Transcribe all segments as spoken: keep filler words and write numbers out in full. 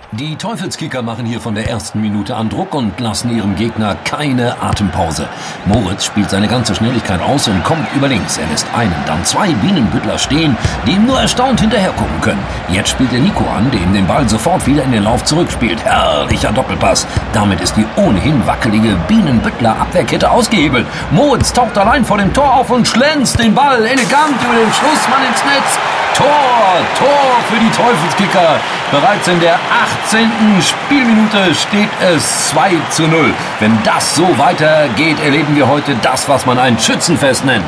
Die Teufelskicker machen hier von der ersten Minute an Druck und lassen ihrem Gegner keine Atempause. Moritz spielt seine ganze Schnelligkeit aus und kommt über links. Er lässt einen, dann zwei Bienenbüttler stehen, die ihm nur erstaunt hinterher gucken können. Jetzt spielt er Nico an, der ihm den Ball sofort wieder in den Lauf zurückspielt. Herrlicher Doppelpass. Damit ist die ohnehin wackelige Bienenbüttler Abwehrkette ausgehebelt. Moritz taucht allein vor dem Tor auf und schlänzt den Ball elegant über den Schlussmann ins Netz. Tor, Tor für die Teufelskicker. Bereits in der achtzehnten Spielminute steht es zwei zu null. Wenn das so weitergeht, erleben wir heute das, was man ein Schützenfest nennt.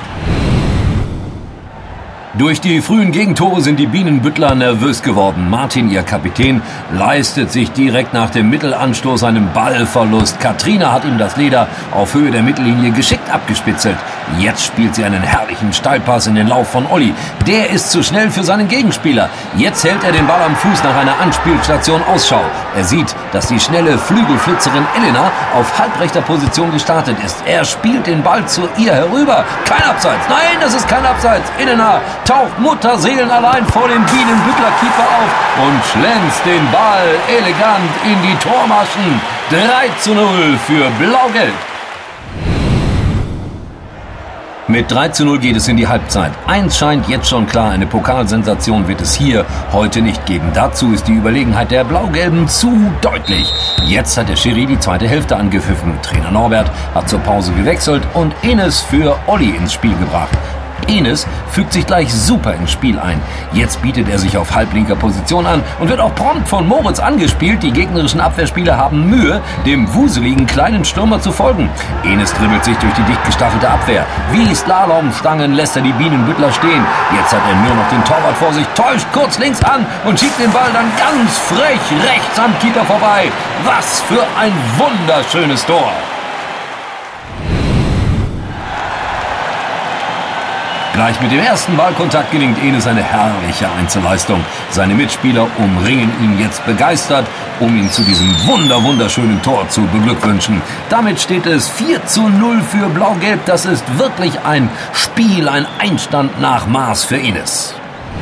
Durch die frühen Gegentore sind die Bienenbüttler nervös geworden. Martin, ihr Kapitän, leistet sich direkt nach dem Mittelanstoß einen Ballverlust. Katrina hat ihm das Leder auf Höhe der Mittellinie geschickt abgespitzelt. Jetzt spielt sie einen herrlichen Steilpass in den Lauf von Olli. Der ist zu schnell für seinen Gegenspieler. Jetzt hält er den Ball am Fuß nach einer Anspielstation Ausschau. Er sieht, dass die schnelle Flügelflitzerin Elena auf halbrechter Position gestartet ist. Er spielt den Ball zu ihr herüber. Kein Abseits. Nein, das ist kein Abseits. Elena taucht mutterseelenallein vor dem Bienenbüttler-Keeper auf und schlänzt den Ball elegant in die Tormaschen. drei zu null für Blau-Gelb. Mit drei zu null geht es in die Halbzeit. Eins scheint jetzt schon klar, eine Pokalsensation wird es hier heute nicht geben. Dazu ist die Überlegenheit der Blau-Gelben zu deutlich. Jetzt hat der Schiri die zweite Hälfte angepfiffen. Trainer Norbert hat zur Pause gewechselt und Enes für Olli ins Spiel gebracht. Enes fügt sich gleich super ins Spiel ein. Jetzt bietet er sich auf halblinker Position an und wird auch prompt von Moritz angespielt. Die gegnerischen Abwehrspieler haben Mühe, dem wuseligen kleinen Stürmer zu folgen. Enes dribbelt sich durch die dicht gestaffelte Abwehr. Wie Slalomstangen lässt er die Bienenbüttler stehen. Jetzt hat er nur noch den Torwart vor sich, täuscht kurz links an und schiebt den Ball dann ganz frech rechts am Keeper vorbei. Was für ein wunderschönes Tor! Gleich mit dem ersten Ballkontakt gelingt Enes eine herrliche Einzelleistung. Seine Mitspieler umringen ihn jetzt begeistert, um ihn zu diesem wunder wunderschönen Tor zu beglückwünschen. Damit steht es vier zu null für Blau-Gelb. Das ist wirklich ein Spiel, ein Einstand nach Maß für Enes.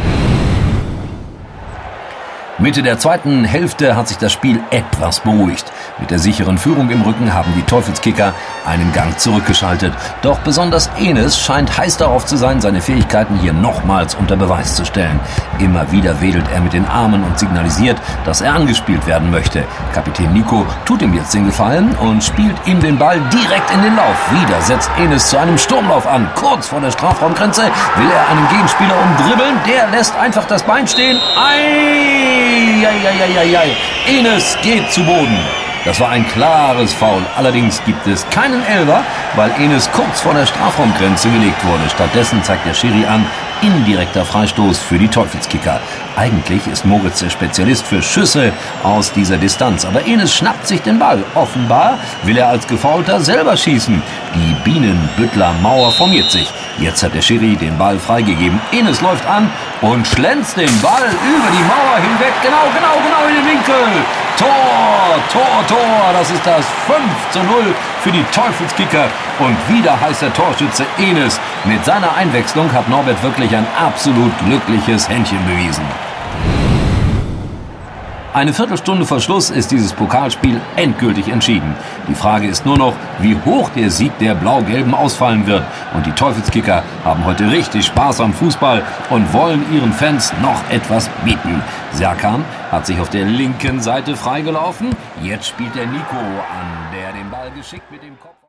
Mitte der zweiten Hälfte hat sich das Spiel etwas beruhigt. Mit der sicheren Führung im Rücken haben die Teufelskicker einen Gang zurückgeschaltet. Doch besonders Enes scheint heiß darauf zu sein, seine Fähigkeiten hier nochmals unter Beweis zu stellen. Immer wieder wedelt er mit den Armen und signalisiert, dass er angespielt werden möchte. Kapitän Nico tut ihm jetzt den Gefallen und spielt ihm den Ball direkt in den Lauf. Wieder setzt Enes zu einem Sturmlauf an. Kurz vor der Strafraumgrenze will er einen Gegenspieler umdribbeln. Der lässt einfach das Bein stehen. Ei! Eieieiei. Enes geht zu Boden. Das war ein klares Foul. Allerdings gibt es keinen Elfer, weil Enes kurz vor der Strafraumgrenze gelegt wurde. Stattdessen zeigt der Schiri an, indirekter Freistoß für die Teufelskicker. Eigentlich ist Moritz der Spezialist für Schüsse aus dieser Distanz. Aber Enes schnappt sich den Ball. Offenbar will er als Gefoulter selber schießen. Die Bienenbüttler Mauer formiert sich. Jetzt hat der Schiri den Ball freigegeben. Enes läuft an und schlänzt den Ball über die Mauer hinweg. Genau, genau, genau in den Winkel. Tor, Tor, Tor. Das ist das fünf zu null für die Teufelskicker. Und wieder heißt der Torschütze Enes. Mit seiner Einwechslung hat Norbert wirklich ein absolut glückliches Händchen bewiesen. Eine Viertelstunde vor Schluss ist dieses Pokalspiel endgültig entschieden. Die Frage ist nur noch, wie hoch der Sieg der Blau-Gelben ausfallen wird. Und die Teufelskicker haben heute richtig Spaß am Fußball und wollen ihren Fans noch etwas bieten. Serkan hat sich auf der linken Seite freigelaufen. Jetzt spielt der Nico an, der den Ball geschickt mit dem Kopf...